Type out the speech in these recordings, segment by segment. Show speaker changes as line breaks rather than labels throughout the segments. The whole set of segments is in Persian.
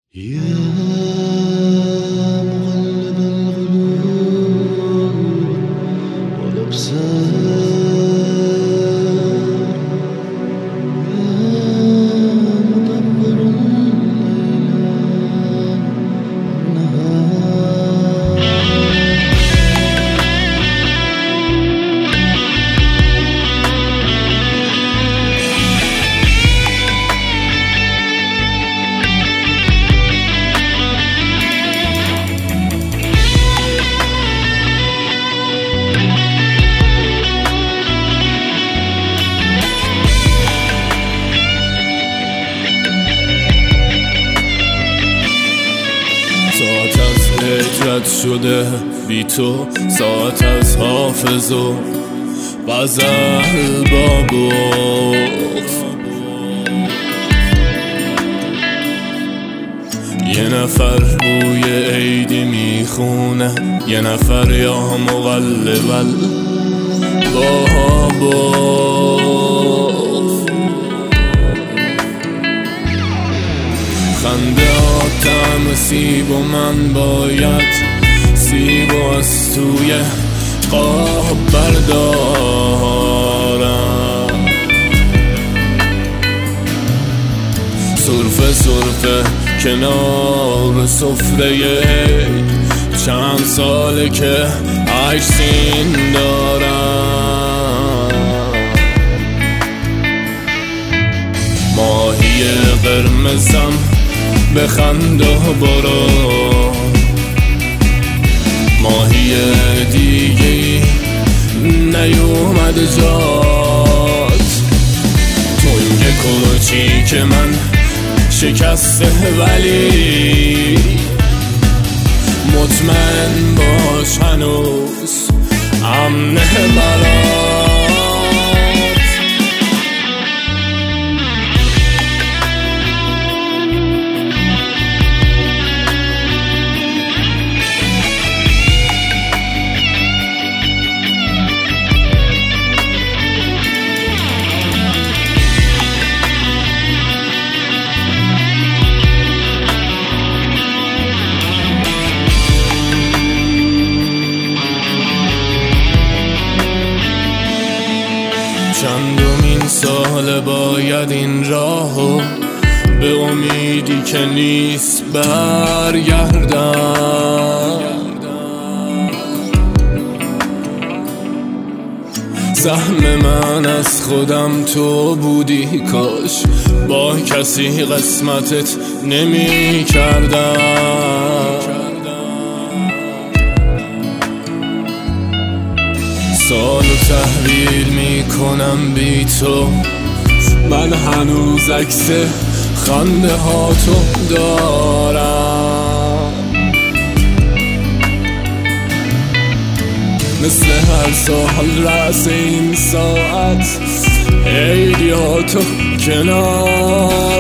يا مقلب القلوب والأبصار يا مدبر الليل والنهار
ساعت از هجرت شده بی تو، ساعت از حافظ و غزل با بغض. یه نفر بوی عیدی میخونه، یه نفر یا مقلب با بغض. خنده طعم سیب و من باید سیب و از توی قاب بردارم. سرفه سرفه کنار سفره چند ساله که عکسین دارم. ماهی قرمزم بخند و برو، ماهی دیگه نیومد جات. تنگ کوچی که من شکسته ولی مطمئن باش هنوز امنه برات. چندمین سال باید این راهو به امیدی که نیست برگردم. سهم من از خودم تو بودی، کاش با کسی قسمتت نمی کردم. سالو تحویل میکنم بی تو، من هنوز عکس خنده ها تو دارم. مثل هر سال رأس این ساعت عیدی ها تو کنار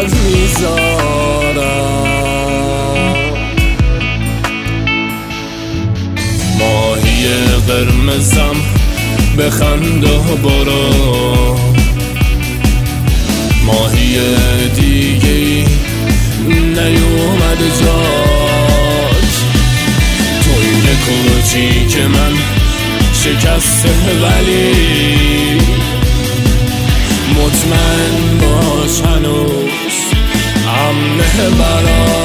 میذارم. ماهی قرمزم بخند و برو، ماهی دیگه نیومد جات. تنگ کوچی که من شکسته ولی مطمئن باش هنوز امنه برات.